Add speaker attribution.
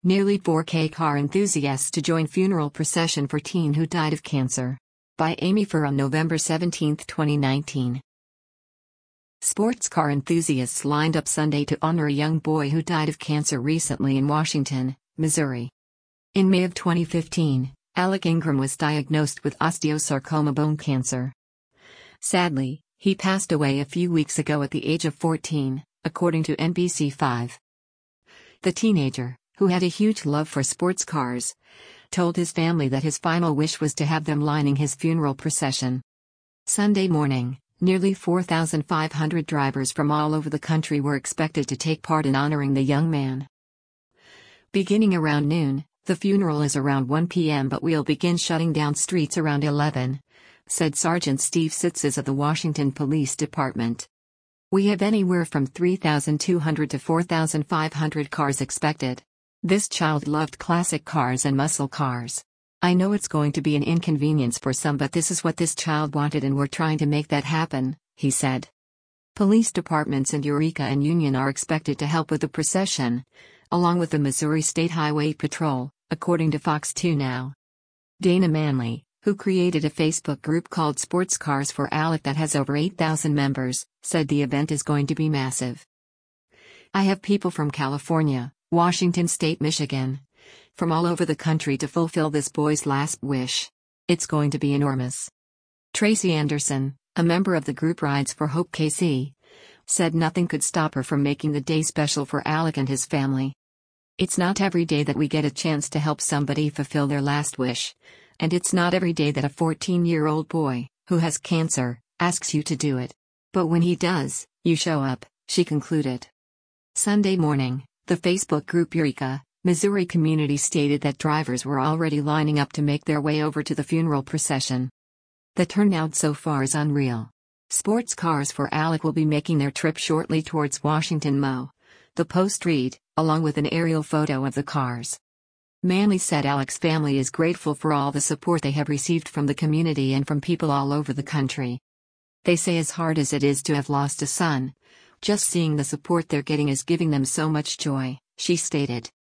Speaker 1: Nearly 4K car enthusiasts to join funeral procession for teen who died of cancer. By Amy Furr on November 17, 2019. Sports car enthusiasts lined up Sunday to honor a young boy who died of cancer recently in Washington, Missouri. In May of 2015, Alec Ingram was diagnosed with osteosarcoma bone cancer. Sadly, he passed away a few weeks ago at the age of 14, according to NBC5. The teenager, who had a huge love for sports cars, told his family that his final wish was to have them lining his funeral procession. Sunday morning, nearly 4,500 drivers from all over the country were expected to take part in honoring the young man. Beginning around noon, the funeral is around 1 p.m. but we'll begin shutting down streets around 11, said Sergeant Steve Sitzes of the Washington Police Department. We have anywhere from 3,200 to 4,500 cars expected. This child loved classic cars and muscle cars. I know it's going to be an inconvenience for some, but this is what this child wanted and we're trying to make that happen, he said. Police departments in Eureka and Union are expected to help with the procession, along with the Missouri State Highway Patrol, according to Fox 2 Now. Dana Manley, who created a Facebook group called Sports Cars for Alec that has over 8,000 members, said the event is going to be massive. I have people from California, Washington State, Michigan, from all over the country to fulfill this boy's last wish. It's going to be enormous. Tracy Anderson, a member of the group Rides for Hope KC, said nothing could stop her from making the day special for Alec and his family. It's not every day that we get a chance to help somebody fulfill their last wish, and it's not every day that a 14-year-old boy, who has cancer, asks you to do it. But when he does, you show up, she concluded. Sunday morning, the Facebook group Eureka, Missouri community stated that drivers were already lining up to make their way over to the funeral procession. The turnout so far is unreal. Sports Cars for Alec will be making their trip shortly towards Washington Mo. The post read, along with an aerial photo of the cars. Manley said Alec's family is grateful for all the support they have received from the community and from people all over the country. They say as hard as it is to have lost a son, just seeing the support they're getting is giving them so much joy, she stated.